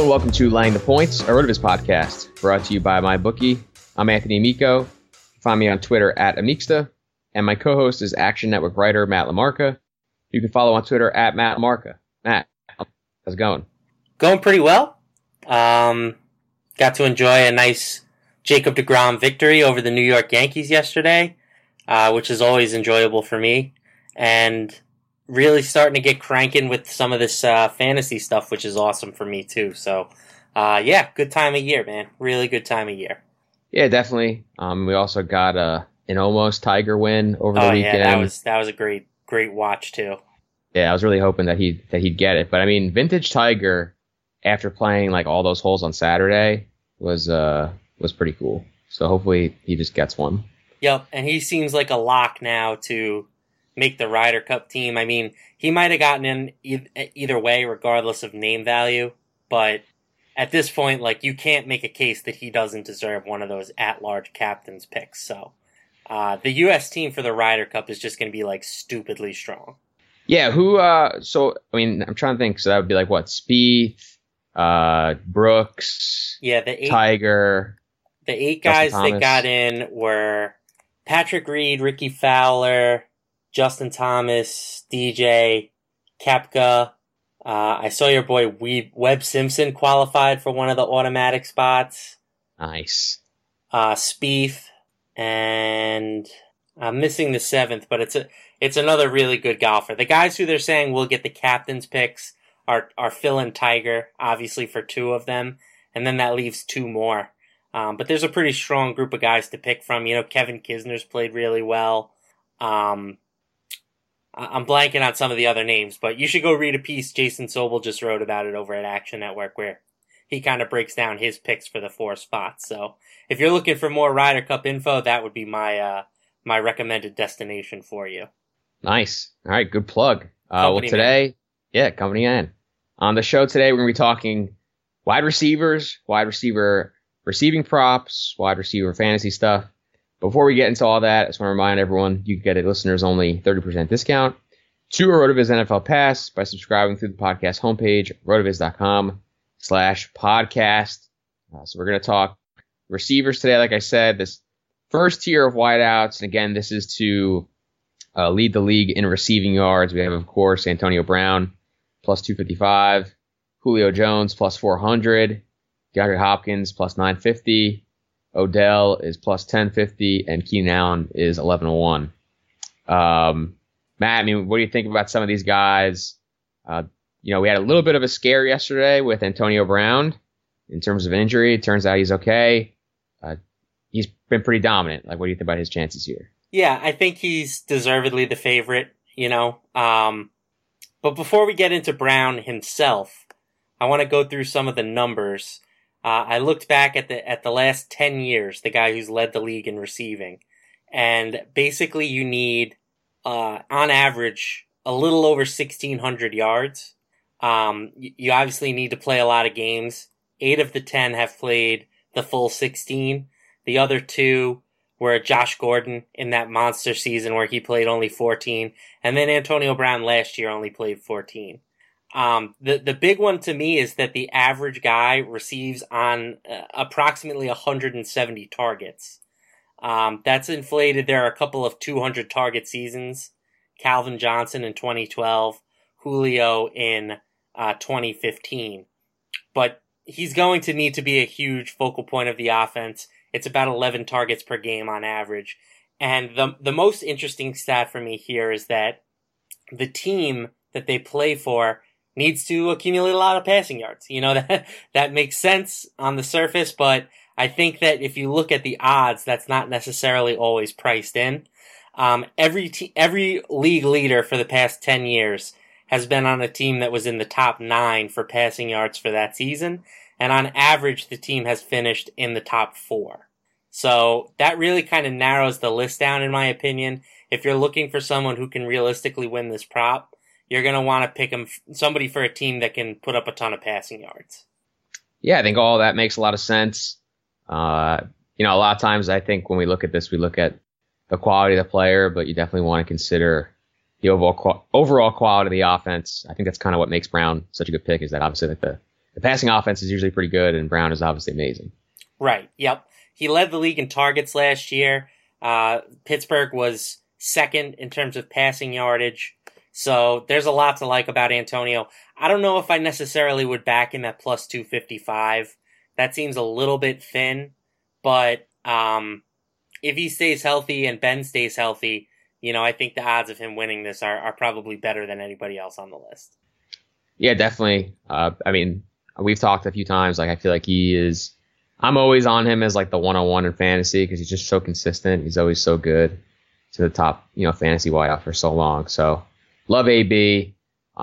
and welcome to Laying the Points, a Rotoviz podcast, brought to you by MyBookie. I'm Anthony Amico. Find me on Twitter at Amixta, and my co-host is Action Network writer Matt LaMarca. You can follow on Twitter at Matt LaMarca. Matt, how's it going? Going pretty well. Got to enjoy a nice Jacob deGrom victory over the New York Yankees yesterday, which is always enjoyable for me, and really starting to get cranking with some of this fantasy stuff, which is awesome for me too. So, good time of year, man. Really good time of year. Yeah, definitely. We also got an almost Tiger win over the weekend. Yeah, that was a great watch too. Yeah, I was really hoping that he'd get it, but I mean, vintage Tiger after playing like all those holes on Saturday was pretty cool. So hopefully he just gets one. Yep, and he seems like a lock now to make the Ryder Cup team. I mean, he might have gotten in either way, regardless of name value. But at this point, like, you can't make a case that he doesn't deserve one of those at-large captain's picks. So the U.S. team for the Ryder Cup is just going to be, like, stupidly strong. Yeah, so, I mean, I'm trying to think. So that would be, like, what, Spieth, Brooks, Tiger. The 8 guys that got in were Patrick Reed, Ricky Fowler, Justin Thomas, DJ, Koepka. I saw your boy Webb Simpson qualified for one of the automatic spots. Nice. Spieth, and I'm missing the 7th, but it's another really good golfer. The guys who they're saying will get the captain's picks are Phil and Tiger, obviously for 2 of them, and then that leaves 2 more. But there's a pretty strong group of guys to pick from. You know, Kevin Kisner's played really well. I'm blanking on some of the other names, but you should go read a piece Jason Sobel just wrote about it over at Action Network, where he kind of breaks down his picks for the 4 spots. So if you're looking for more Ryder Cup info, that would be my recommended destination for you. Nice. All right, good plug. Company man. On the show today, we're going to be talking wide receivers, wide receiver receiving props, wide receiver fantasy stuff. Before we get into all that, I just want to remind everyone you can get a listeners only 30% discount to a Rotoviz NFL Pass by subscribing through the podcast homepage, rotoviz.com/podcast. So we're going to talk receivers today. Like I said, this first tier of wideouts, and again, this is to lead the league in receiving yards. We have, of course, Antonio Brown plus 255, Julio Jones plus 400, DeAndre Hopkins plus 950. Odell is plus 1050, and Keenan Allen is 1101. Matt, I mean, what do you think about some of these guys? We had a little bit of a scare yesterday with Antonio Brown in terms of injury. It turns out he's okay. He's been pretty dominant. Like, what do you think about his chances here? Yeah, I think he's deservedly the favorite, But before we get into Brown himself, I want to go through some of the numbers. I looked back at the last 10 years, the guy who's led the league in receiving. And basically you need, on average, a little over 1,600 yards. You obviously need to play a lot of games. 8 of the 10 have played the full 16. The other 2 were Josh Gordon in that monster season where he played only 14. And then Antonio Brown last year only played 14. The big one to me is that the average guy receives on approximately 170 targets. That's inflated. There are a couple of 200 target seasons. Calvin Johnson in 2012, Julio in 2015. But he's going to need to be a huge focal point of the offense. It's about 11 targets per game on average. And the most interesting stat for me here is that the team that they play for needs to accumulate a lot of passing yards. That makes sense on the surface, but I think that if you look at the odds, that's not necessarily always priced in. Every league leader for the past 10 years has been on a team that was in the top 9 for passing yards for that season, and on average, the team has finished in the top 4. So that really kind of narrows the list down, in my opinion. If you're looking for someone who can realistically win this prop, you're going to want to pick somebody for a team that can put up a ton of passing yards. Yeah, I think all that makes a lot of sense. A lot of times I think when we look at this, we look at the quality of the player, but you definitely want to consider the overall quality of the offense. I think that's kind of what makes Brown such a good pick, is that obviously like the passing offense is usually pretty good, and Brown is obviously amazing. Right. Yep. He led the league in targets last year. Pittsburgh was second in terms of passing yardage. So there's a lot to like about Antonio. I don't know if I necessarily would back him at plus 255. That seems a little bit thin, but if he stays healthy and Ben stays healthy, I think the odds of him winning this are probably better than anybody else on the list. Yeah, definitely. We've talked a few times. Like, I feel like I'm always on him as like the 101 in fantasy because he's just so consistent. He's always so good to the top, fantasy wideout for so long. So love AB.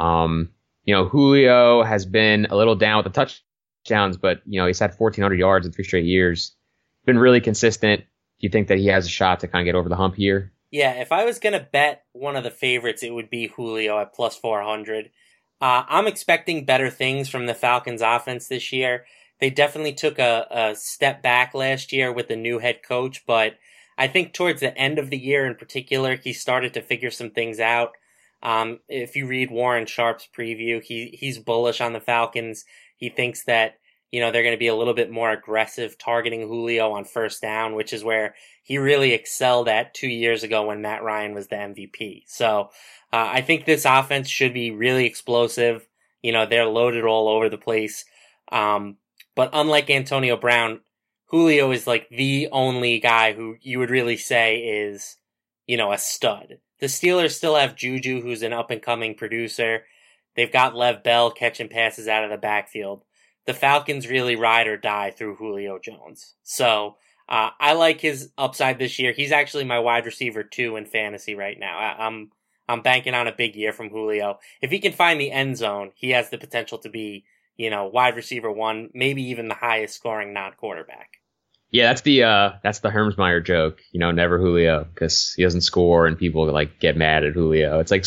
Julio has been a little down with the touchdowns, but he's had 1,400 yards in 3 straight years. Been really consistent. Do you think that he has a shot to kind of get over the hump here? Yeah, if I was going to bet one of the favorites, it would be Julio at plus 400. I'm expecting better things from the Falcons offense this year. They definitely took a step back last year with the new head coach, but I think towards the end of the year in particular, he started to figure some things out. If you read Warren Sharp's preview, he's bullish on the Falcons. He thinks that, they're going to be a little bit more aggressive targeting Julio on first down, which is where he really excelled at 2 years ago when Matt Ryan was the MVP. So, I think this offense should be really explosive. They're loaded all over the place. But unlike Antonio Brown, Julio is like the only guy who you would really say is, a stud. The Steelers still have Juju, who's an up-and-coming producer. They've got Lev Bell catching passes out of the backfield. The Falcons really ride or die through Julio Jones. So, I like his upside this year. He's actually my wide receiver 2 in fantasy right now. I'm banking on a big year from Julio. If he can find the end zone, he has the potential to be, wide receiver 1, maybe even the highest scoring non-quarterback. Yeah, that's the Hermsmeyer joke, never Julio, because he doesn't score and people like get mad at Julio. It's like,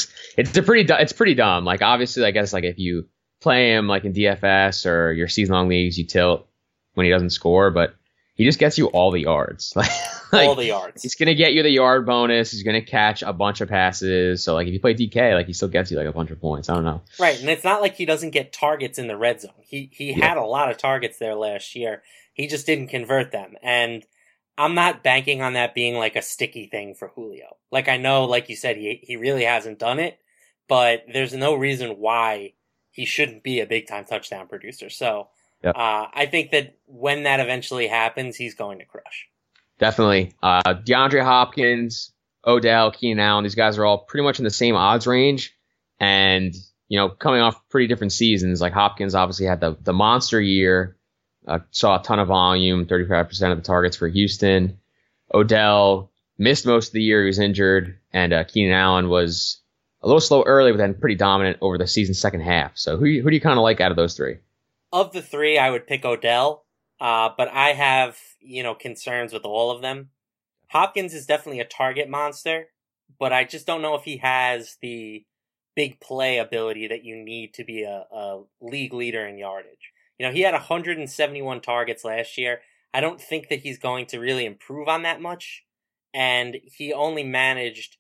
it's pretty dumb. Like, obviously, I guess like if you play him like in DFS or your season-long leagues, you tilt when he doesn't score, but he just gets you all the yards. Like all the yards. He's going to get you the yard bonus. He's going to catch a bunch of passes. So, like, if you play DK, like, he still gets you, like, a bunch of points. I don't know. Right, and it's not like he doesn't get targets in the red zone. He had a lot of targets there last year. He just didn't convert them. And I'm not banking on that being, like, a sticky thing for Julio. Like, I know, like you said, he really hasn't done it, but there's no reason why he shouldn't be a big-time touchdown producer. So, yep. I think that when that eventually happens, he's going to crush. Definitely. DeAndre Hopkins, Odell, Keenan Allen, these guys are all pretty much in the same odds range. And, coming off pretty different seasons, like Hopkins obviously had the monster year, saw a ton of volume, 35% of the targets for Houston. Odell missed most of the year, he was injured. And Keenan Allen was a little slow early, but then pretty dominant over the season's second half. So who do you kind of like out of those 3? Of the 3, I would pick Odell. But I have, concerns with all of them. Hopkins is definitely a target monster, but I just don't know if he has the big play ability that you need to be a league leader in yardage. He had 171 targets last year. I don't think that he's going to really improve on that much. And he only managed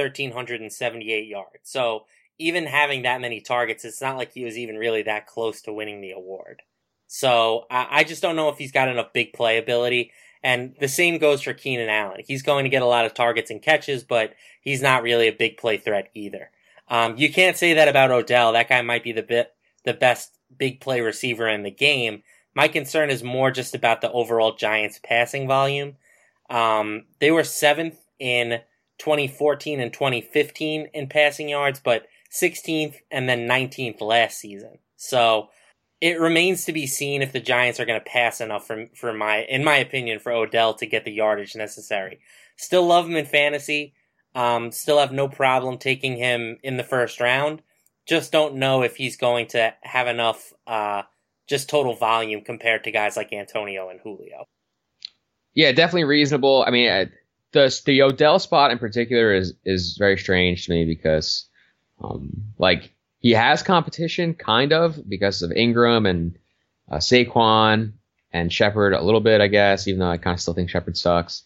1,378 yards. So even having that many targets, it's not like he was even really that close to winning the award. So I just don't know if he's got enough big play ability. And the same goes for Keenan Allen. He's going to get a lot of targets and catches, but he's not really a big play threat either. You can't say that about Odell. That guy might be the best big play receiver in the game. My concern is more just about the overall Giants passing volume. They were 7th in 2014 and 2015 in passing yards, but 16th and then 19th last season. So it remains to be seen if the Giants are going to pass enough in my opinion, for Odell to get the yardage necessary. Still love him in fantasy. Still have no problem taking him in the first round. Just don't know if he's going to have enough just total volume compared to guys like Antonio and Julio. Yeah, definitely reasonable. I mean, the Odell spot in particular is very strange to me because, he has competition, kind of, because of Ingram and Saquon and Shepard a little bit, I guess, even though I kind of still think Shepard sucks.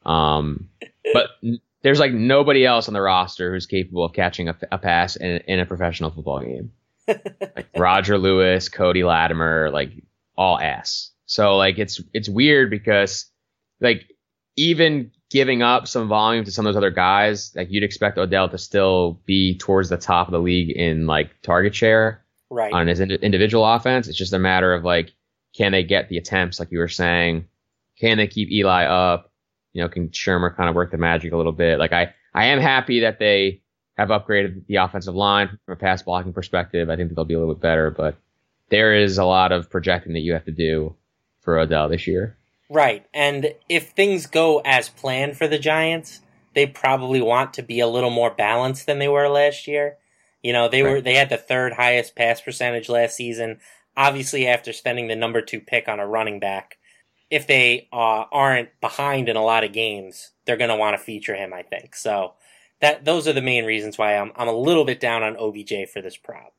But there's nobody else on the roster who's capable of catching a pass in a professional football game. Like Roger Lewis, Cody Latimer, like all ass. So like it's weird because like even giving up some volume to some of those other guys, like you'd expect Odell to still be towards the top of the league in like target share Right. on his individual offense. It's just a matter of like, can they get the attempts, like you were saying? Can they keep Eli up? You know, can Shermer kind of work the magic a little bit? Like I am happy that they have upgraded the offensive line from a pass blocking perspective. I think that they'll be a little bit better, but there is a lot of projecting that you have to do for Odell this year. Right. And if things go as planned for the Giants, they probably want to be a little more balanced than they were last year. You know, they had the third highest pass percentage last season, obviously after spending the number 2 pick on a running back. If they aren't behind in a lot of games, they're going to want to feature him, I think. So those are the main reasons why I'm a little bit down on OBJ for this prop.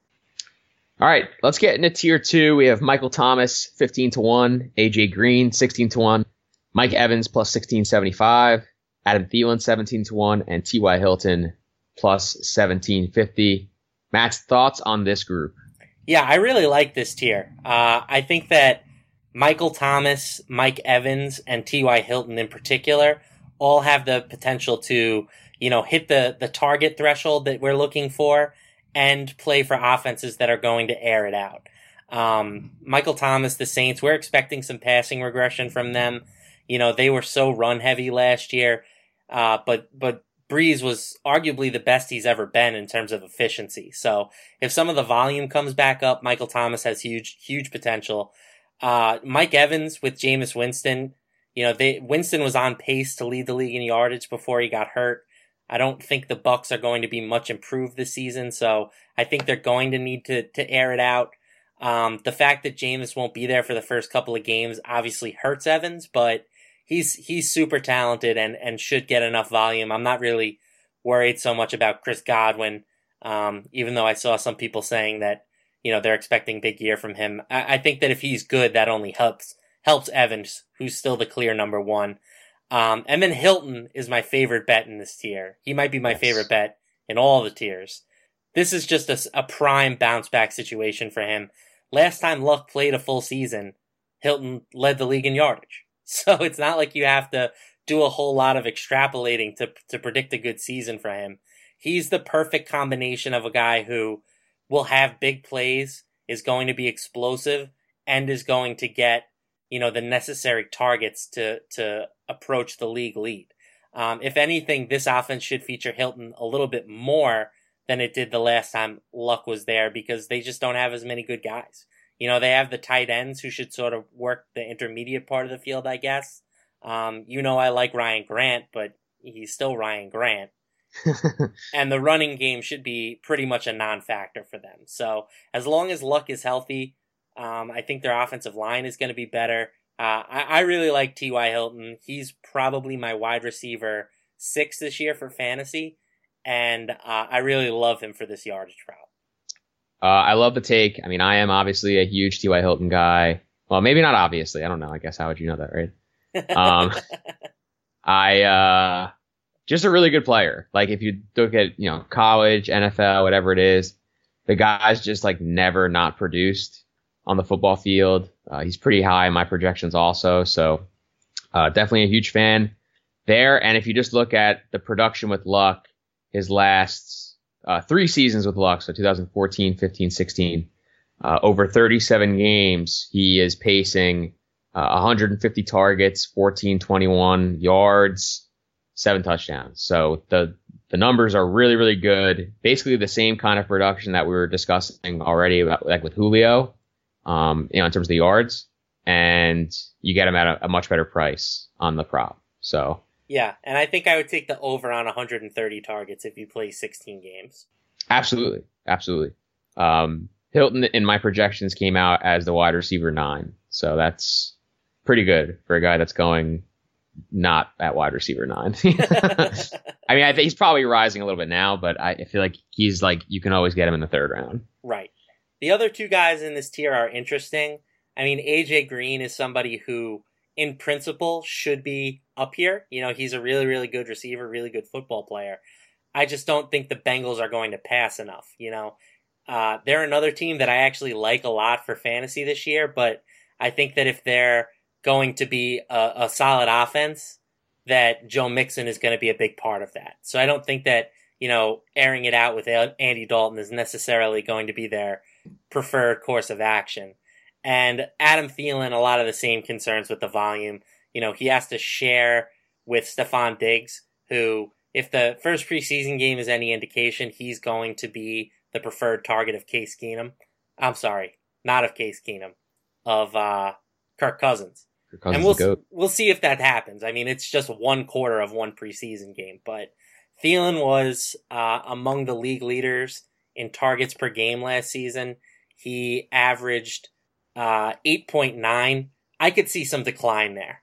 All right, let's get into tier 2. We have Michael Thomas 15-1, AJ Green 16-1, Mike Evans plus 1675, Adam Thielen 17-1, and T.Y. Hilton plus 1750. Matt's thoughts on this group? Yeah, I really like this tier. I think that Michael Thomas, Mike Evans, and T.Y. Hilton in particular all have the potential to, you know, hit the target threshold that we're looking for and play for offenses that are going to air it out. Michael Thomas, the Saints, we're expecting some passing regression from them. You know, they were so run heavy last year, but Breeze was arguably the best he's ever been in terms of efficiency. So if some of the volume comes back up, Michael Thomas has huge potential. Mike Evans with Jameis Winston, you know, Winston was on pace to lead the league in yardage before he got hurt. I don't think the Bucs are going to be much improved this season, so I think they're going to need to air it out. The fact that Jameis won't be there for the first couple of games obviously hurts Evans, but he's super talented and should get enough volume. I'm not really worried so much about Chris Godwin, even though I saw some people saying that, you know, they're expecting big year from him. I think that if he's good, that only helps Evans, who's still the clear number 1. And then Hilton is my favorite bet in this tier. He might be my favorite bet in all the tiers. This is just a prime bounce back situation for him. Last time Luck played a full season, Hilton led the league in yardage. So it's not like you have to do a whole lot of extrapolating to predict a good season for him. He's the perfect combination of a guy who will have big plays, is going to be explosive, and is going to get, you know, the necessary targets to approach the league lead. If anything, this offense should feature Hilton a little bit more than it did the last time Luck was there because they just don't have as many good guys. You know, they have the tight ends who should sort of work the intermediate part of the field, I guess. You know, I like Ryan Grant, but he's still Ryan Grant. And the running game should be pretty much a non-factor for them. So as long as Luck is healthy, I think their offensive line is going to be better. I really like T.Y. Hilton. He's probably my wide receiver 6 this year for fantasy, and I really love him for this yardage prop. I love the take. I mean, I am obviously a huge T.Y. Hilton guy. Well, maybe not obviously. I don't know. I guess how would you know that, right? Just a really good player. Like if you look at, you know, college, NFL, whatever it is, the guy's just like never not produced on the football field. He's pretty high in my projections also. So definitely a huge fan there. And if you just look at the production with Luck, his last 3 seasons with Luck, so 2014, 15, 16, over 37 games, he is pacing 150 targets, 21 yards, 7 touchdowns. So the numbers are really, really good. Basically the same kind of production that we were discussing already about, like with Julio, you know, in terms of the yards, and you get him at a much better price on the prop. So yeah, and I think I would take the over on 130 targets if you play 16 games. Absolutely. Hilton in my projections came out as the wide receiver 9. So that's pretty good for a guy that's going not at wide receiver 9. I mean, I think he's probably rising a little bit now, but I feel like he's like, you can always get him in the 3rd round. Right. The other 2 guys in this tier are interesting. I mean, AJ Green is somebody who, in principle, should be up here. You know, he's a really, really good receiver, really good football player. I just don't think the Bengals are going to pass enough. You know, they're another team that I actually like a lot for fantasy this year, but I think that if they're going to be a solid offense, that Joe Mixon is going to be a big part of that. So I don't think that, airing it out with Andy Dalton is necessarily going to be their preferred course of action. And Adam Thielen, a lot of the same concerns with the volume. He has to share with Stephon Diggs, who, if the first preseason game is any indication, he's going to be the preferred target of Case Keenum. I'm sorry, not of Case Keenum, of Kirk Cousins. And we'll see if that happens. I mean, it's just one quarter of one preseason game, but Thielen was among the league leaders in targets per game last season. He averaged 8.9. I could see some decline there.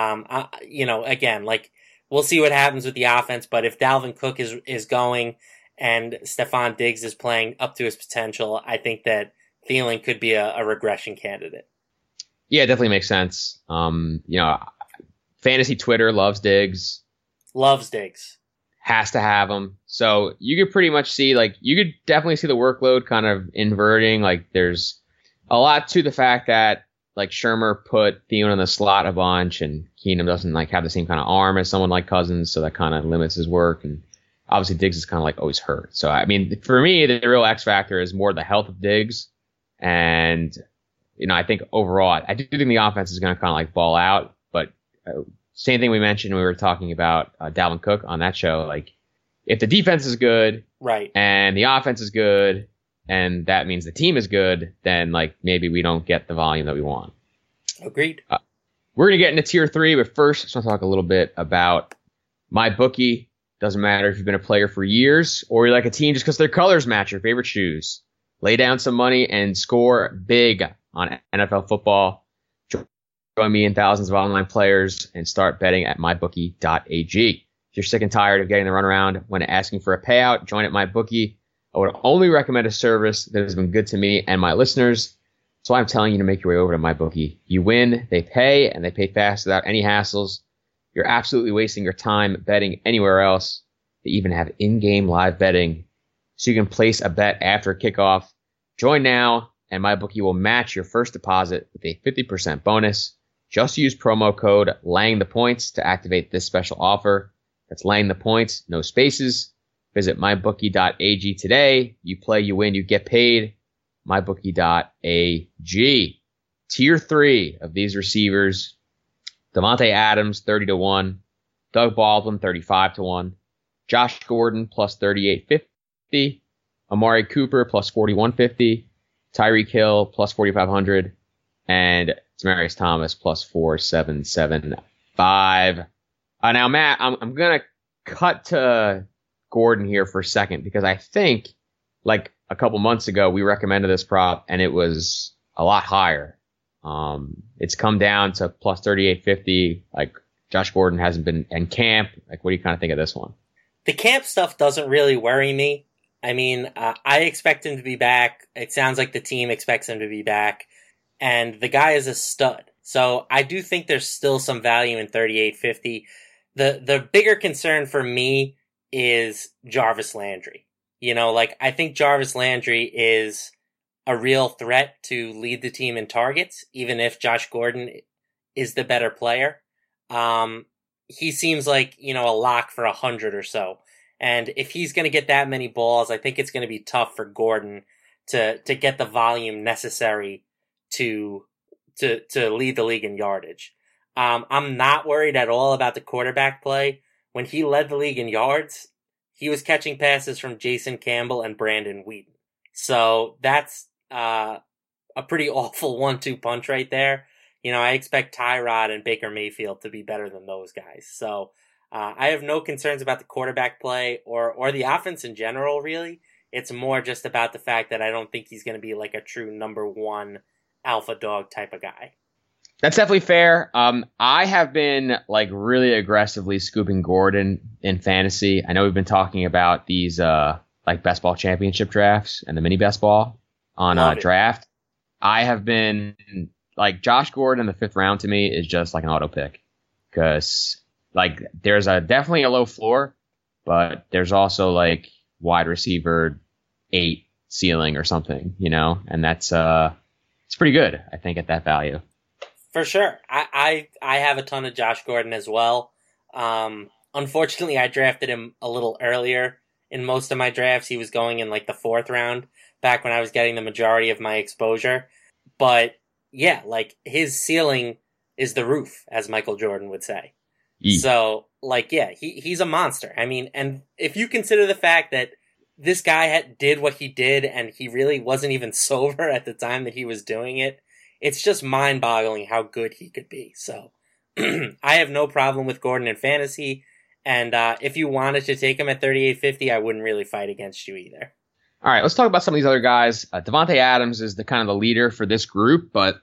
Again, we'll see what happens with the offense, but if Dalvin Cook is going and Stephon Diggs is playing up to his potential, I think that Thielen could be a regression candidate. Yeah, it definitely makes sense. Fantasy Twitter loves Diggs. Has to have him. So you could pretty much see, you could definitely see the workload kind of inverting. There's a lot to the fact that, Shermer put Thielen in the slot a bunch, and Keenum doesn't, have the same kind of arm as someone like Cousins, so that kind of limits his work. And obviously Diggs is kind of, always hurt. So, I mean, for me, the real X factor is more the health of Diggs. And, I think overall, I do think the offense is going to kind of, ball out. But same thing we mentioned when we were talking about Dalvin Cook on that show. If the defense is good, right, and the offense is good, and that means the team is good, then maybe we don't get the volume that we want. Agreed. We're going to get into tier 3, but first, I just want to talk a little bit about MyBookie. Doesn't matter if you've been a player for years or you like a team just because their colors match your favorite shoes. Lay down some money and score big on NFL football. Join me and thousands of online players and start betting at mybookie.ag. If you're sick and tired of getting the runaround when asking for a payout, join at MyBookie. I would only recommend a service that has been good to me and my listeners. So I'm telling you to make your way over to MyBookie. You win, they pay, and they pay fast without any hassles. You're absolutely wasting your time betting anywhere else. They even have in-game live betting, so you can place a bet after kickoff. Join now, and MyBookie will match your first deposit with a 50% bonus. Just use promo code LANGTHEPOINTS to activate this special offer. That's LANGTHEPOINTS, no spaces. Visit mybookie.ag today. You play, you win, you get paid. mybookie.ag. Tier 3 of these receivers: Davante Adams 30-1, Doug Baldwin 35-1, Josh Gordon plus 3850, Amari Cooper plus 4150, Tyreek Hill plus 4500, and Demaryius Thomas plus 4775. Now, Matt, I'm gonna cut to Gordon here for a second, because I think a couple months ago we recommended this prop and it was a lot higher. It's come down to plus 3850. Josh Gordon hasn't been in camp. What do you kind of think of this one? The camp stuff doesn't really worry me. I mean, I expect him to be back. It sounds like the team expects him to be back, and the guy is a stud. So I do think there's still some value in 3850. The bigger concern for me is Jarvis Landry. I think Jarvis Landry is a real threat to lead the team in targets, even if Josh Gordon is the better player. He seems like, a lock for 100 or so. And if he's going to get that many balls, I think it's going to be tough for Gordon to get the volume necessary to lead the league in yardage. I'm not worried at all about the quarterback play. When he led the league in yards, he was catching passes from Jason Campbell and Brandon Wheaton. So that's a pretty awful 1-2 punch right there. I expect Tyrod and Baker Mayfield to be better than those guys. So I have no concerns about the quarterback play or the offense in general, really. It's more just about the fact that I don't think he's going to be a true number one alpha dog type of guy. That's definitely fair. I have been really aggressively scooping Gordon in fantasy. I know we've been talking about these best ball championship drafts and the mini best ball on draft. I have been Josh Gordon in the 5th round to me is just an auto pick, because there's definitely a low floor, but there's also wide receiver 8, ceiling or something, and that's it's pretty good, I think, at that value. For sure. I have a ton of Josh Gordon as well. Unfortunately, I drafted him a little earlier in most of my drafts. He was going in like the 4th round back when I was getting the majority of my exposure. But yeah, like his ceiling is the roof, as Michael Jordan would say. So like, yeah, he's a monster. I mean, and if you consider the fact that this guy did what he did and he really wasn't even sober at the time that he was doing it, it's just mind-boggling how good he could be. So I have no problem with Gordon in fantasy. And if you wanted to take him at 38.50, I wouldn't really fight against you either. All right, let's talk about some of these other guys. Davante Adams is the kind of the leader for this group, but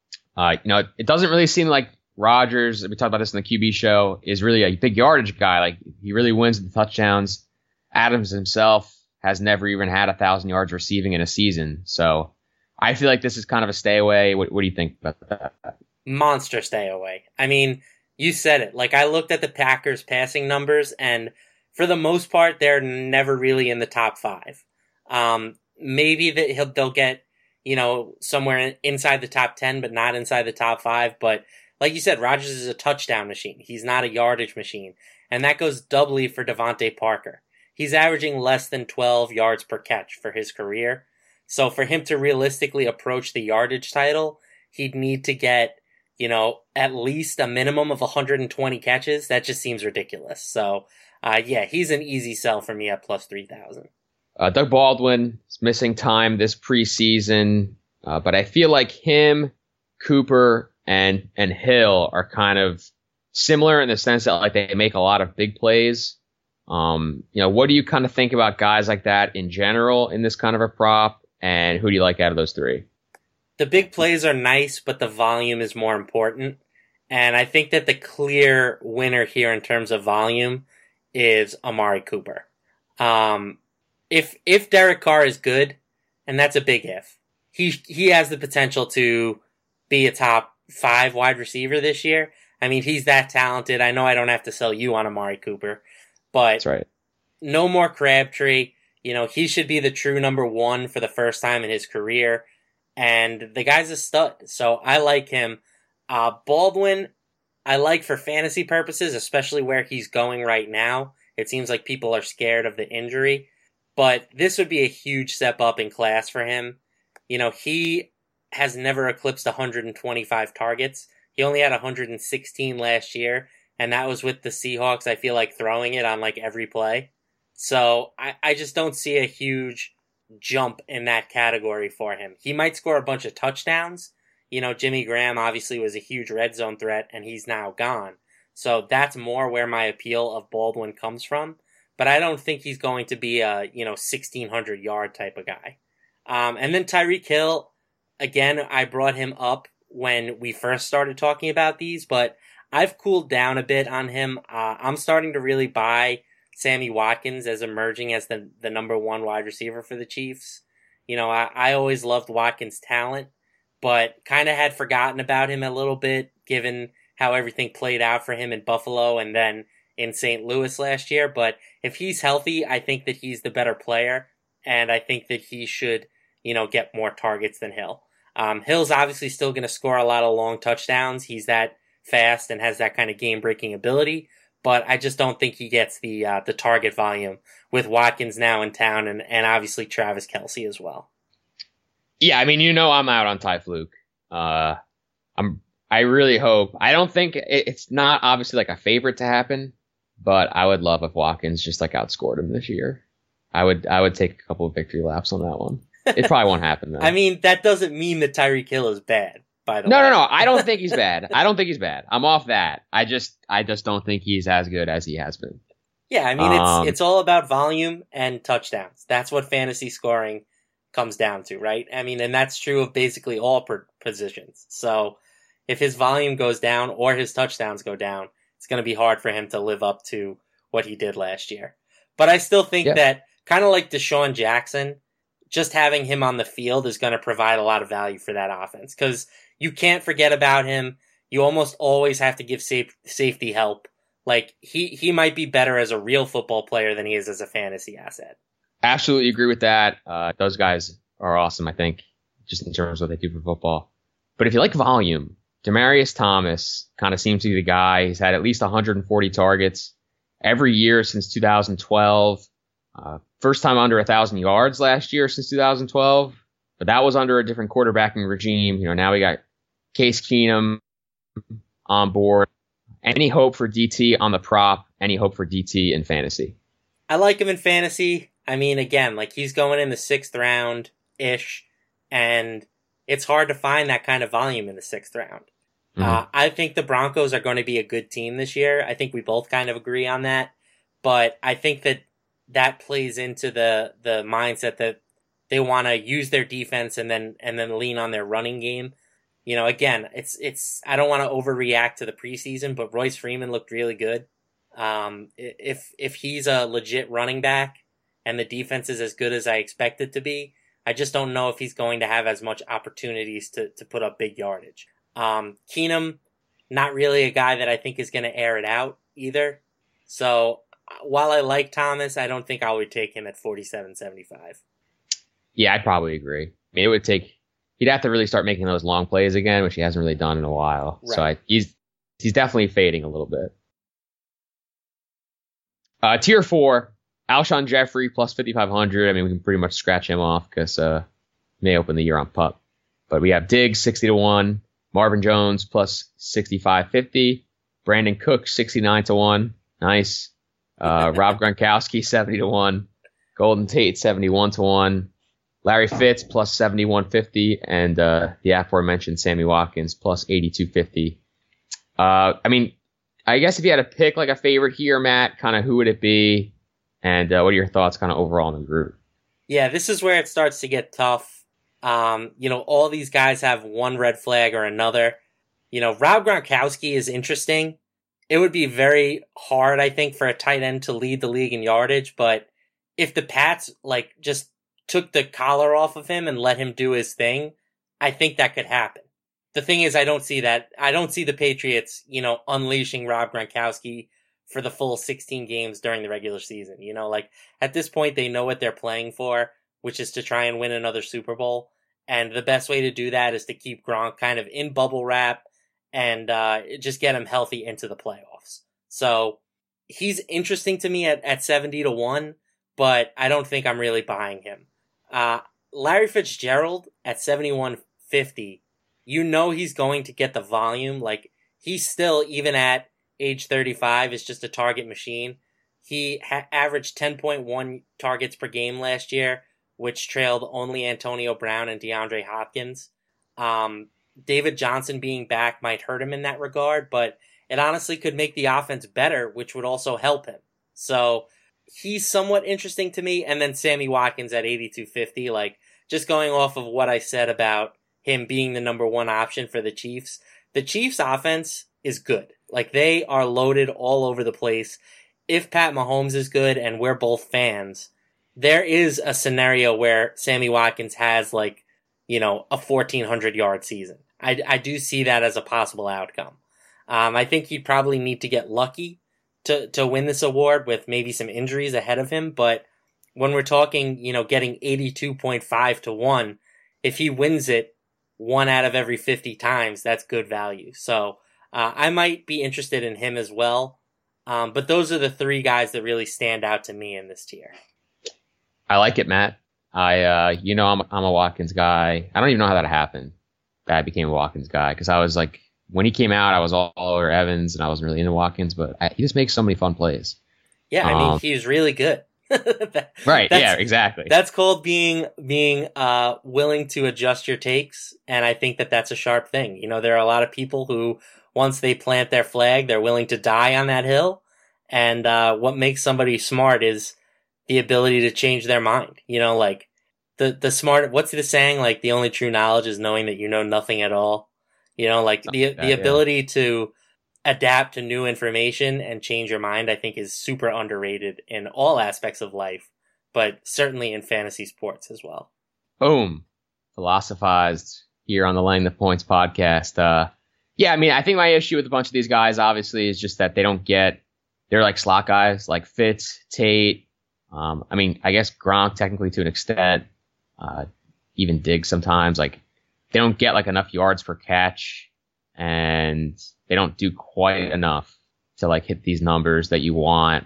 it doesn't really seem like Rodgers, we talked about this in the QB show, is really a big yardage guy. Like, he really wins the touchdowns. Adams himself has never even had 1,000 yards receiving in a season. So I feel like this is kind of a stay away. What do you think about that? Monster stay away. I mean, you said it. Like, I looked at the Packers passing numbers, and for the most part, they're never really in the top 5. Maybe they'll get, somewhere inside the top 10, but not inside the top 5. But like you said, Rodgers is a touchdown machine. He's not a yardage machine. And that goes doubly for Devontae Parker. He's averaging less than 12 yards per catch for his career. So for him to realistically approach the yardage title, he'd need to get, at least a minimum of 120 catches. That just seems ridiculous. So, yeah, he's an easy sell for me at plus 3,000. Doug Baldwin is missing time this preseason, but I feel like him, Cooper, and Hill are kind of similar in the sense that like they make a lot of big plays. What do you kind of think about guys like that in general in this kind of a prop, and who do you like out of those three? The big plays are nice, but the volume is more important. And I think that the clear winner here in terms of volume is Amari Cooper. If Derek Carr is good, and that's a big if, he has the potential to be a top 5 wide receiver this year. I mean, he's that talented. I know I don't have to sell you on Amari Cooper, but that's right. No more Crabtree. He should be the true number 1 for the first time in his career. And the guy's a stud, so I like him. Baldwin, I like for fantasy purposes, especially where he's going right now. It seems like people are scared of the injury. But this would be a huge step up in class for him. He has never eclipsed 125 targets. He only had 116 last year, and that was with the Seahawks, I feel like, throwing it on like every play. So I just don't see a huge jump in that category for him. He might score a bunch of touchdowns. Jimmy Graham obviously was a huge red zone threat, and he's now gone. So that's more where my appeal of Baldwin comes from. But I don't think he's going to be a, 1,600 yard type of guy. And then Tyreek Hill, again, I brought him up when we first started talking about these, but I've cooled down a bit on him. I'm starting to really buy Sammy Watkins as emerging as the number 1 wide receiver for the Chiefs. I always loved Watkins' talent, but kind of had forgotten about him a little bit, given how everything played out for him in Buffalo and then in St. Louis last year. But if he's healthy, I think that he's the better player, and I think that he should, get more targets than Hill. Hill's obviously still going to score a lot of long touchdowns. He's that fast and has that kind of game-breaking ability, but I just don't think he gets the target volume with Watkins now in town and obviously Travis Kelce as well. Yeah, I mean, I'm out on Ty Fluke. I really hope. I don't think it's not obviously like a favorite to happen, but I would love if Watkins just like outscored him this year. I would take a couple of victory laps on that one. It probably won't happen though. I mean, that doesn't mean that Tyreek Hill is bad, by the way. No. I don't think he's bad. I'm off that. I just don't think he's as good as he has been. Yeah, I mean, it's all about volume and touchdowns. That's what fantasy scoring comes down to, right? I mean, and that's true of basically all positions. So if his volume goes down or his touchdowns go down, it's going to be hard for him to live up to what he did last year. But I still think that, kind of like Deshaun Jackson, just having him on the field is going to provide a lot of value for that offense, because you can't forget about him. You almost always have to give safety help. Like, he might be better as a real football player than he is as a fantasy asset. Absolutely agree with that. Those guys are awesome, I think, just in terms of what they do for football. But if you like volume, Demaryius Thomas kind of seems to be the guy. He's had at least 140 targets every year since 2012. First time under 1,000 yards last year since 2012, but that was under a different quarterbacking regime. Now we got Case Keenum on board. Any hope for DT on the prop? Any hope for DT in fantasy? I like him in fantasy. I mean, again, like he's going in the 6th round-ish, and it's hard to find that kind of volume in the 6th round. Mm-hmm. I think the Broncos are going to be a good team this year. I think we both kind of agree on that, but I think that plays into the mindset that they want to use their defense and then lean on their running game. Again, it's I don't want to overreact to the preseason, but Royce Freeman looked really good. If he's a legit running back and the defense is as good as I expect it to be, I just don't know if he's going to have as much opportunities to put up big yardage. Keenum, not really a guy that I think is going to air it out either. So while I like Thomas, I don't think I would take him at 47.75. Yeah, I'd probably agree. I mean, he'd have to really start making those long plays again, which he hasn't really done in a while. Right. So he's definitely fading a little bit. Tier 4, Alshon Jeffrey plus 5,500. I mean, we can pretty much scratch him off because may open the year on PUP. But we have Diggs 60-1, Marvin Jones plus 65.50, Brandon Cook 69-1. Nice. Rob Gronkowski 70-1, Golden Tate 71-1, Larry Fitz plus 71.50, and the aforementioned Sammy Watkins plus 82.50. I mean, I guess if you had to pick like a favorite here, Matt, kind of who would it be? And what are your thoughts kind of overall in the group? Yeah, this is where it starts to get tough. All these guys have one red flag or another. Rob Gronkowski is interesting. It would be very hard, I think, for a tight end to lead the league in yardage, but if the Pats just took the collar off of him and let him do his thing, I think that could happen. The thing is, I don't see that. I don't see the Patriots, unleashing Rob Gronkowski for the full 16 games during the regular season. At this point, they know what they're playing for, which is to try and win another Super Bowl. And the best way to do that is to keep Gronk kind of in bubble wrap and just get him healthy into the playoffs. So he's interesting to me at 70-1, but I don't think I'm really buying him. Larry Fitzgerald at 71.50, he's going to get the volume. He's still, even at age 35, is just a target machine. He averaged 10.1 targets per game last year, which trailed only Antonio Brown and DeAndre Hopkins. David Johnson being back might hurt him in that regard, but it honestly could make the offense better, which would also help him. So he's somewhat interesting to me. And then Sammy Watkins at 82.50, just going off of what I said about him being the number one option for the Chiefs. The Chiefs offense is good. They are loaded all over the place. If Pat Mahomes is good and we're both fans, there is a scenario where Sammy Watkins has a 1,400 yard season. I do see that as a possible outcome. I think he'd probably need to get lucky to win this award with maybe some injuries ahead of him. But when we're talking, getting 82.5-1, if he wins it 1 out of every 50 times, that's good value. So I might be interested in him as well. But those are the 3 guys that really stand out to me in this tier. I like it, Matt. I'm a Watkins guy. I don't even know how that happened. That I became a Watkins guy because I was when he came out, I was all over Evans and I wasn't really into Watkins, but he just makes so many fun plays. Yeah, I mean, he's really good. Right. Yeah, exactly. That's called being willing to adjust your takes, and I think that's a sharp thing. There are a lot of people who, once they plant their flag, they're willing to die on that hill. And what makes somebody smart is the ability to change their mind. The smart. What's the saying? The only true knowledge is knowing that you know nothing at all. The ability to adapt to new information and change your mind, I think, is super underrated in all aspects of life, but certainly in fantasy sports as well. Boom. Philosophized here on the Laying the Points podcast. I mean, I think my issue with a bunch of these guys, obviously, is just that they're slot guys like Fitz, Tate, I mean, I guess Gronk technically to an extent, even Diggs sometimes, like they don't get like enough yards per catch and they don't do quite enough to like hit these numbers that you want.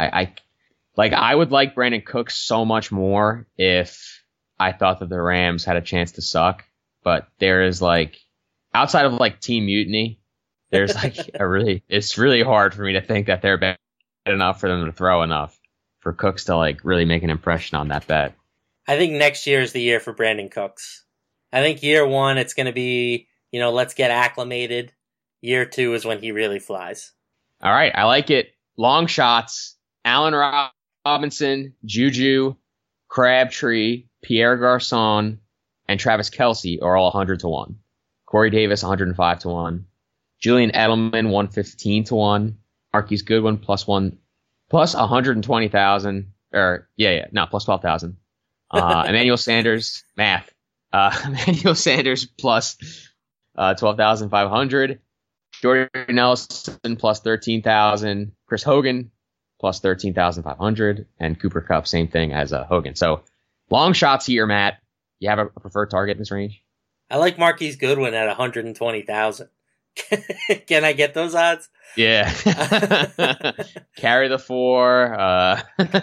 I would like Brandon Cooks so much more if I thought that the Rams had a chance to suck, but there is like, outside of like Team Mutiny, there's like it's really hard for me to think that they're bad enough for them to throw enough for Cooks to like really make an impression on that bet. I think next year is the year for Brandon Cooks. I think year one, it's going to be, let's get acclimated. Year two is when he really flies. All right. I like it. Long shots. Allen Robinson, Juju, Crabtree, Pierre Garçon, and Travis Kelce are all 100 to 1. Corey Davis, 105 to 1. Julian Edelman, 115 to 1. Marquise Goodwin, plus 120,000. Plus 12,000. Emmanuel Sanders, math. Emmanuel Sanders, plus 12,500. Jordy Nelson, plus 13,000. Chris Hogan, plus 13,500. And Cooper Kupp, same thing as Hogan. So long shots here, Matt. You have a preferred target in this range? I like Marquise Goodwin at 120,000. Can I get those odds? Yeah. Carry the 4.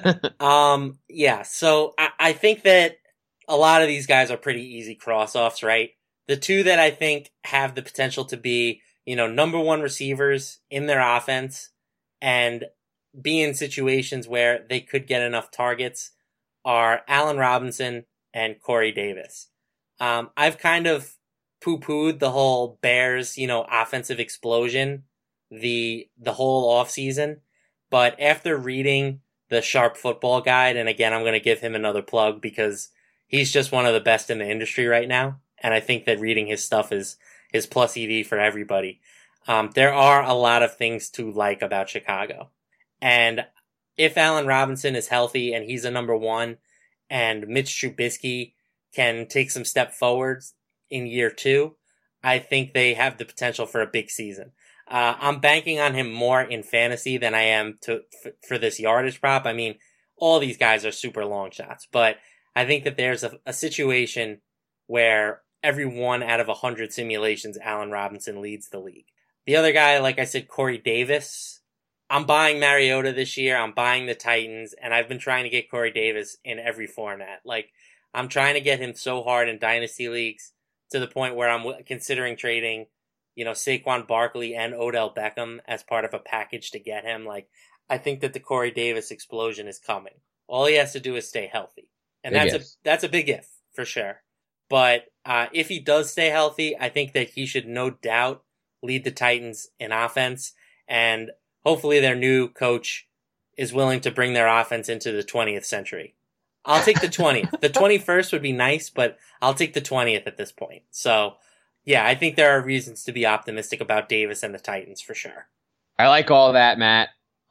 Yeah. So I think that a lot of these guys are pretty easy cross-offs, right? The two that I think have the potential to be, number one receivers in their offense and be in situations where they could get enough targets are Allen Robinson and Corey Davis. I've kind of poo-pooed the whole Bears, offensive explosion the whole offseason. But after reading the Sharp Football Guide, and again, I'm going to give him another plug because he's just one of the best in the industry right now. And I think that reading his stuff is plus EV for everybody. There are a lot of things to like about Chicago. And if Allen Robinson is healthy and he's a number one and Mitch Trubisky can take some step forwards in year two, I think they have the potential for a big season. I'm banking on him more in fantasy than I am for this yardage prop. I mean, all these guys are super long shots, but I think that there's a situation where every 1 out of 100 simulations, Allen Robinson leads the league. The other guy, like I said, Corey Davis. I'm buying Mariota this year. I'm buying the Titans, and I've been trying to get Corey Davis in every format. Like, I'm trying to get him so hard in dynasty leagues to the point where I'm considering trading, Saquon Barkley and Odell Beckham as part of a package to get him. Like, I think that the Corey Davis explosion is coming. All he has to do is stay healthy. And that's a big if, for sure. But if he does stay healthy, I think that he should no doubt lead the Titans in offense. And hopefully their new coach is willing to bring their offense into the 20th century. I'll take the 20th. The 21st would be nice, but I'll take the 20th at this point. So, yeah, I think there are reasons to be optimistic about Davis and the Titans for sure. I like all that, Matt.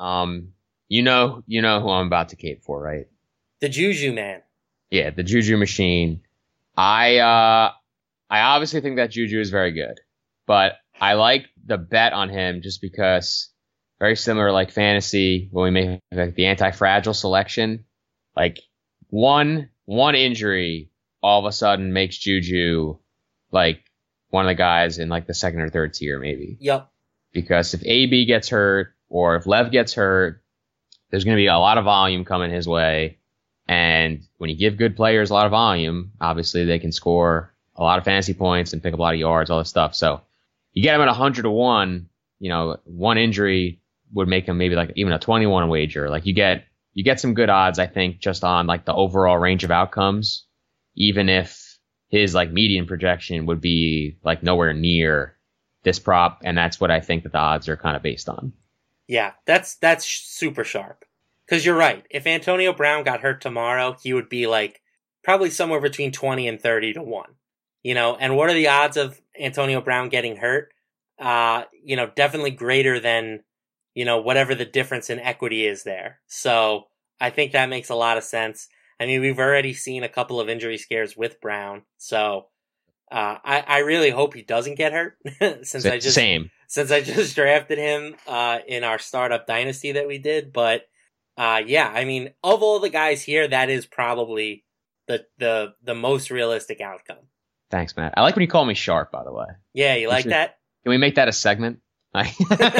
You know who I'm about to cape for, right? The Juju man. Yeah, the Juju machine. I obviously think that Juju is very good, but I like the bet on him just because very similar like fantasy when we make like the anti-fragile selection, like one injury all of a sudden makes Juju like one of the guys in like the second or third tier maybe. Yep. Because if AB gets hurt or if Lev gets hurt, there's going to be a lot of volume coming his way. And when you give good players a lot of volume, obviously they can score a lot of fantasy points and pick up a lot of yards, all this stuff. So you get him at 100 to 1, one injury would make him maybe like even a 21 wager. Like you get some good odds, I think, just on like the overall range of outcomes, even if his like median projection would be like nowhere near this prop. And that's what I think that the odds are kind of based on. Yeah, that's super sharp. Because you're right. If Antonio Brown got hurt tomorrow, he would be like probably somewhere between 20 and 30 to 1. And what are the odds of Antonio Brown getting hurt? Definitely greater than, whatever the difference in equity is there. So I think that makes a lot of sense. I mean, we've already seen a couple of injury scares with Brown. So I really hope he doesn't get hurt since I just drafted him in our startup dynasty that we did. But Yeah, I mean, of all the guys here, that is probably the most realistic outcome. Thanks, Matt. I like when you call me Sharp, by the way. Yeah, you like that? Can we make that a segment? I'm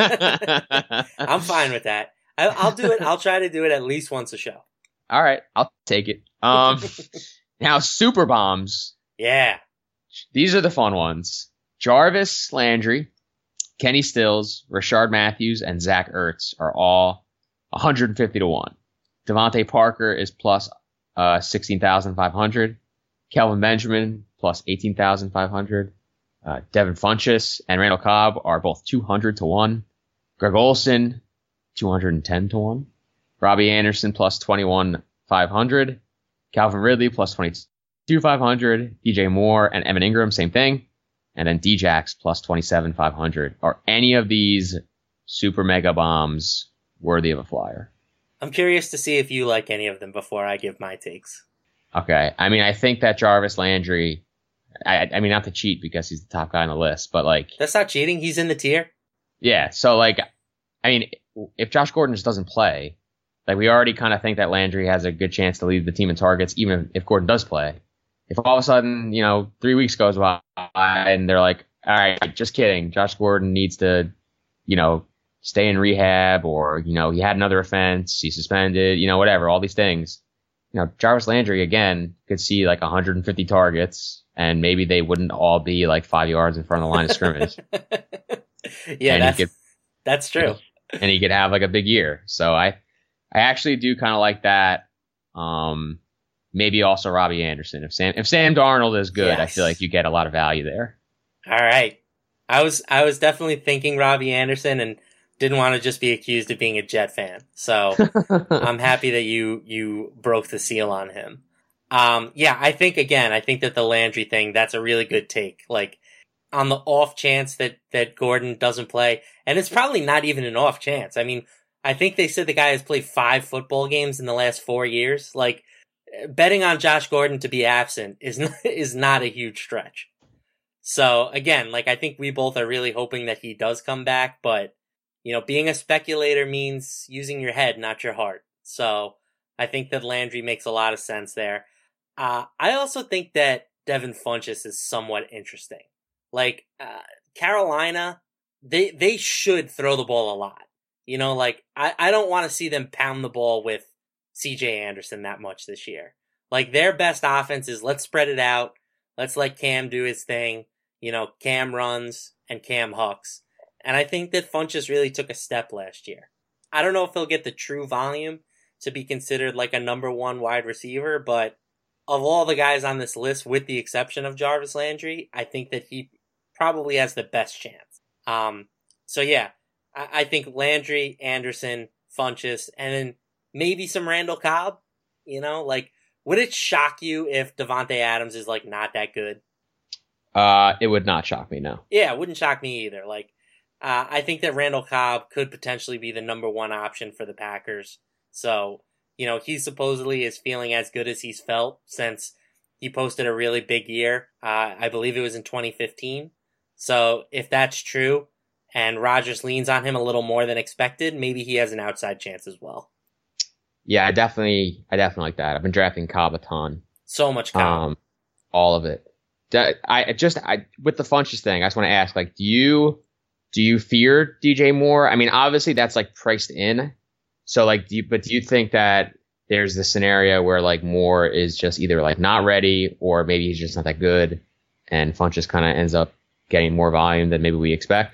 fine with that. I'll do it. I'll try to do it at least once a show. All right, I'll take it. Now super bombs. Yeah. These are the fun ones. Jarvis Landry, Kenny Stills, Rashard Matthews, and Zach Ertz are all 150 to 1. Devontae Parker is plus 16,500. Kelvin Benjamin plus 18,500. Devin Funchess and Randall Cobb are both 200 to 1. Greg Olsen, 210 to 1. Robbie Anderson plus 21,500. Calvin Ridley plus 22,500. DJ Moore and Evan Ingram, same thing. And then Djax plus 27,500. Are any of these super mega bombs worthy of a flyer? I'm curious to see if you like any of them before I give my takes. Okay. I mean, I think that Jarvis Landry, I mean, not to cheat because he's the top guy on the list, but like. That's not cheating. He's in the tier. Yeah. So like, I mean, if Josh Gordon just doesn't play, like we already kind of think that Landry has a good chance to lead the team in targets, even if Gordon does play. If all of a sudden, 3 weeks goes by and they're like, all right, just kidding. Josh Gordon needs to, stay in rehab or, he had another offense, he's suspended, whatever, all these things. Jarvis Landry, again, could see like 150 targets and maybe they wouldn't all be like 5 yards in front of the line of scrimmage. Yeah, that's true. And he could have like a big year. So I actually do kind of like that. Maybe also Robbie Anderson. If Sam Darnold is good, yes. I feel like you get a lot of value there. All right. I was definitely thinking Robbie Anderson and didn't want to just be accused of being a Jet fan. So I'm happy that you broke the seal on him. Yeah, I think that the Landry thing, that's a really good take. Like on the off chance that Gordon doesn't play, and it's probably not even an off chance. I mean, I think they said the guy has played 5 football games in the last 4 years. Like, betting on Josh Gordon to be absent is not a huge stretch. So again, like I think we both are really hoping that he does come back, but being a speculator means using your head, not your heart. So I think that Landry makes a lot of sense there. I also think that Devin Funchess is somewhat interesting. Like Carolina, they should throw the ball a lot. Like I don't want to see them pound the ball with CJ Anderson that much this year. Like their best offense is let's spread it out. Let's let Cam do his thing. Cam runs and Cam hooks. And I think that Funchess really took a step last year. I don't know if he'll get the true volume to be considered like a number 1 wide receiver, but of all the guys on this list, with the exception of Jarvis Landry, I think that he probably has the best chance. So yeah, I think Landry, Anderson, Funchess, and then maybe some Randall Cobb. Like, would it shock you if Devontae Adams is like not that good? It would not shock me, no. Yeah, it wouldn't shock me either. Like, I think that Randall Cobb could potentially be the number 1 option for the Packers. So, he supposedly is feeling as good as he's felt since he posted a really big year. I believe it was in 2015. So if that's true and Rodgers leans on him a little more than expected, maybe he has an outside chance as well. Yeah, I definitely like that. I've been drafting Cobb a ton. So much Cobb. All of it. I with the Funchess thing, I just want to ask, like, do you fear DJ Moore? I mean, obviously that's like priced in. So like, do you think that there's the scenario where like Moore is just either like not ready or maybe he's just not that good and Funchess kind of ends up getting more volume than maybe we expect?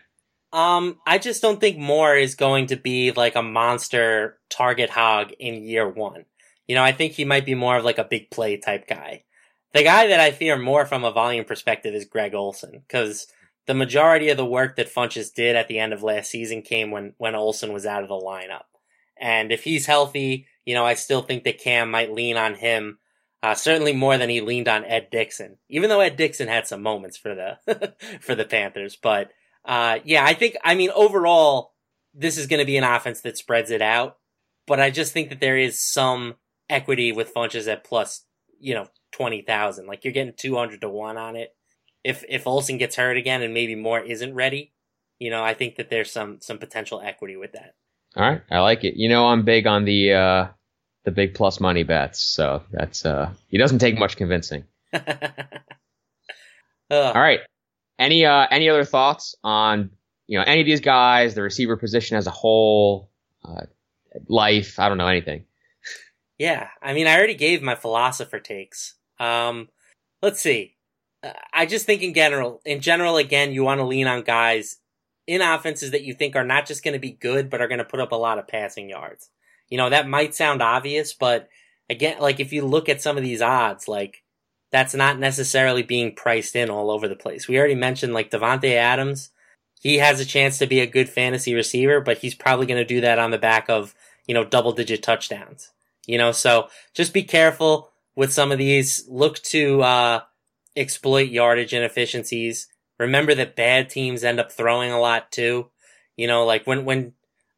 I just don't think Moore is going to be like a monster target hog in year 1. I think he might be more of like a big play type guy. The guy that I fear more from a volume perspective is Greg Olsen, because the majority of the work that Funchess did at the end of last season came when Olsen was out of the lineup. And if he's healthy, I still think that Cam might lean on him, certainly more than he leaned on Ed Dickson, even though Ed Dickson had some moments for the for the Panthers. But yeah, I mean, overall, this is going to be an offense that spreads it out. But I just think that there is some equity with Funchess at plus, 20,000. Like, you're getting 200 to 1 on it. If Olsen gets hurt again and maybe Moore isn't ready, I think that there's some potential equity with that. All right, I like it. I'm big on the big plus money bets, so that's he doesn't take much convincing. All right. Any other thoughts on any of these guys, the receiver position as a whole, life? I don't know anything. Yeah, I mean, I already gave my philosopher takes. Let's see. I just think in general, again, you want to lean on guys in offenses that you think are not just going to be good, but are going to put up a lot of passing yards. That might sound obvious, but again, like if you look at some of these odds, like that's not necessarily being priced in all over the place. We already mentioned like Davante Adams. He has a chance to be a good fantasy receiver, but he's probably going to do that on the back of, double-digit touchdowns. So just be careful with some of these. Look to exploit yardage inefficiencies. Remember that bad teams end up throwing a lot too. Like when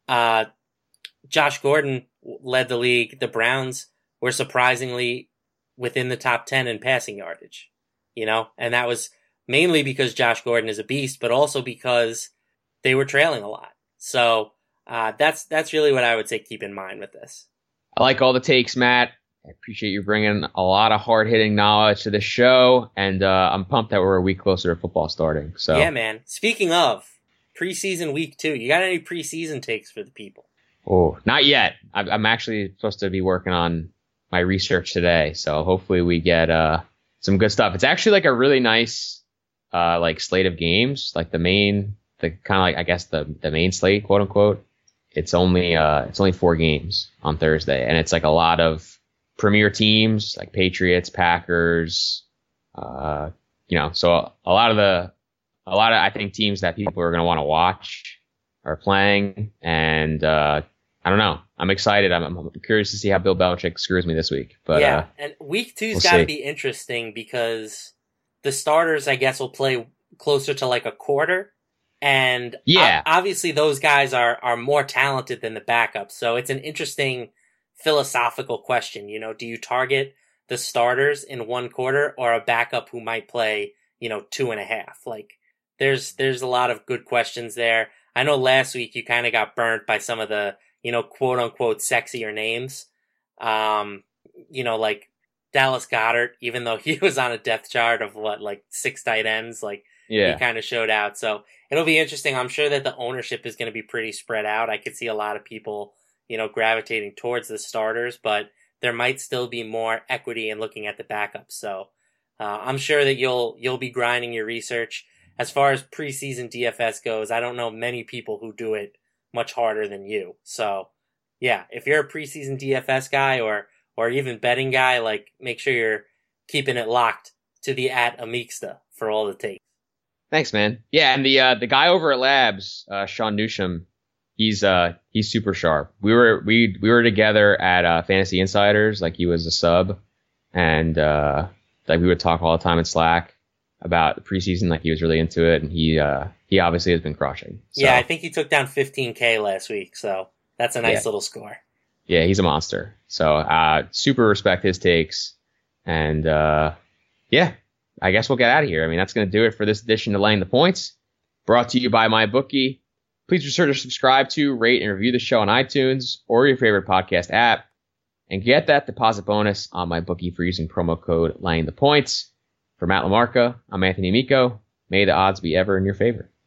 Josh Gordon led the league, the Browns were surprisingly within the top 10 in passing yardage. And that was mainly because Josh Gordon is a beast, but also because they were trailing a lot. So that's really what I would say keep in mind with this. I like all the takes, Matt. I appreciate you bringing a lot of hard-hitting knowledge to the show, and I'm pumped that we're a week closer to football starting. So yeah, man. Speaking of preseason week 2, you got any preseason takes for the people? Oh, not yet. I'm actually supposed to be working on my research today, so hopefully we get some good stuff. It's actually like a really nice like slate of games, like the kind of like I guess the main slate, quote unquote. It's only 4 games on Thursday, and it's like a lot of premier teams like Patriots, Packers, so a lot of I think teams that people are going to want to watch are playing, and I don't know. I'm excited. I'm curious to see how Bill Belichick screws me this week. But yeah, and week 2's got to be interesting because the starters, I guess, will play closer to like a quarter. And yeah, obviously those guys are more talented than the backups. So it's an interesting philosophical question. Do you target the starters in one quarter or a backup who might play, 2.5? Like there's a lot of good questions there. I know last week you kind of got burnt by some of the, quote unquote sexier names. Like Dallas Goedert, even though he was on a depth chart of 6 tight ends, he kind of showed out. So it'll be interesting. I'm sure that the ownership is going to be pretty spread out. I could see a lot of people, gravitating towards the starters, but there might still be more equity in looking at the backups. So I'm sure that you'll be grinding your research. As far as preseason DFS goes, I don't know many people who do it much harder than you. So yeah, if you're a preseason DFS guy or even betting guy, make sure you're keeping it locked to the @Amixta for all the takes. Thanks, man. Yeah, and the guy over at Labs, Sean Newsham, he's super sharp. We were together at Fantasy Insiders, like he was a sub, and we would talk all the time in Slack about the preseason, like he was really into it, and he obviously has been crushing. So. Yeah, I think he took down 15K last week, so that's a nice little score. Yeah, he's a monster. So super respect his takes, and yeah. I guess we'll get out of here. I mean, that's going to do it for this edition of Laying the Points, brought to you by MyBookie. Please be sure to subscribe to, rate, and review the show on iTunes or your favorite podcast app, and get that deposit bonus on MyBookie for using promo code Laying the Points. For Matt LaMarca, I'm Anthony Amico. May the odds be ever in your favor.